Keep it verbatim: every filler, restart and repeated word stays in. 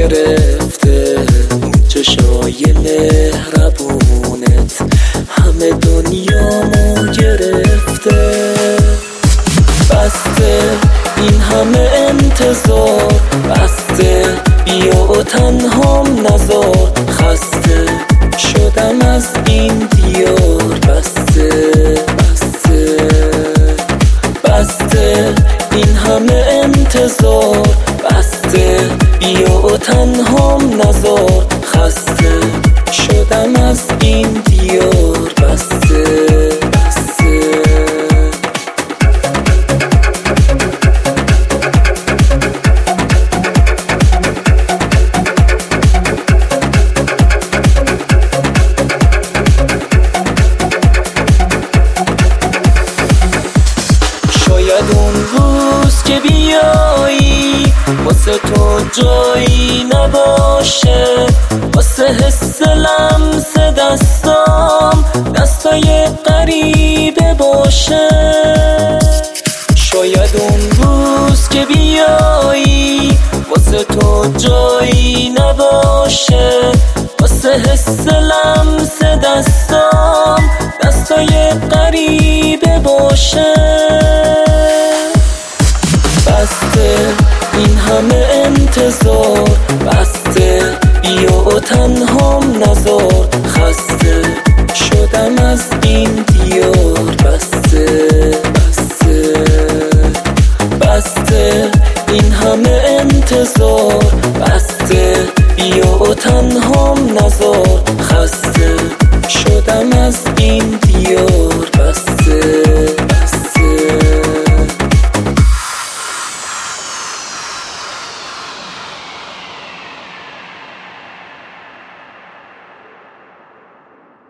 گرفته، چشای مهربونت همه دنیامو گرفته. بسته این همه انتظار، بسته بیا و تنهام نذار. خسته شدم از این دیار، بسته بسته بسته این همه انتظار، بسته بیا و تنهام نذار. خسته شدم از این دیار، بسته بسته شاید اون روز که بیایی واسه تو جایی نباشه، واسه حس لمس دستام دستای غریبه باشه. شاید اون روز که بیایی واسه تو جایی نباشه، واسه حس لمس دستام دستای غریبه باشه. بسته این همه انتظار، بسته بیا و تنهام نذار. خسته شدم از این دیار، بسته بسته بسته این همه انتظار، بسته بیا و تنهام نذار. خسته شدم از این